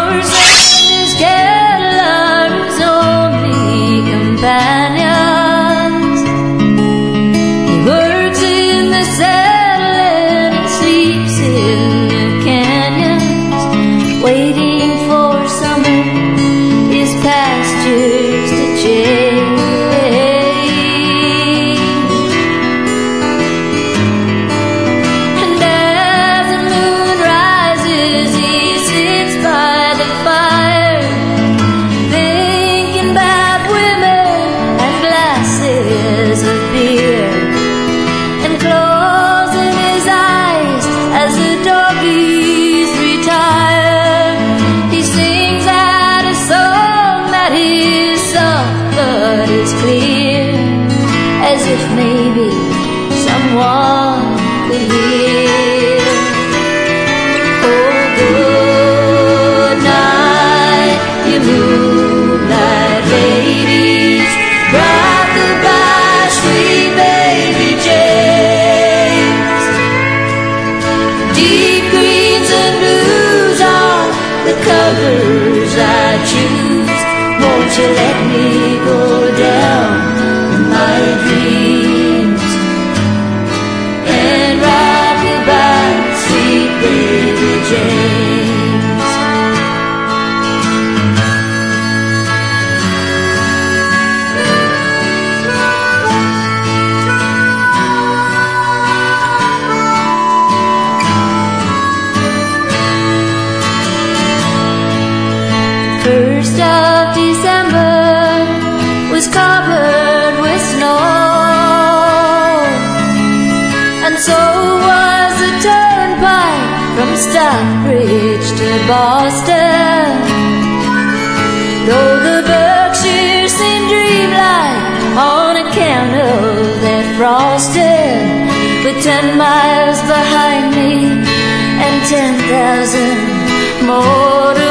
Horse and his cattle are his only companions. He works in the saddle and he sleeps in the canyons, waiting for summer, his pastures to change. As if maybe someone could hear. Oh, good night, you moonlight ladies. Rock-a-bye, sweet baby James. Deep greens and blues are the colors I choose. Won't you let me go down my dreams and rock-a-bye, sweet baby James. First of December was covered with snow, and so was the turnpike from Stockbridge to Boston. Though the Berkshires seemed dreamlike on account of that frosting, with 10 miles behind me and 10,000 more to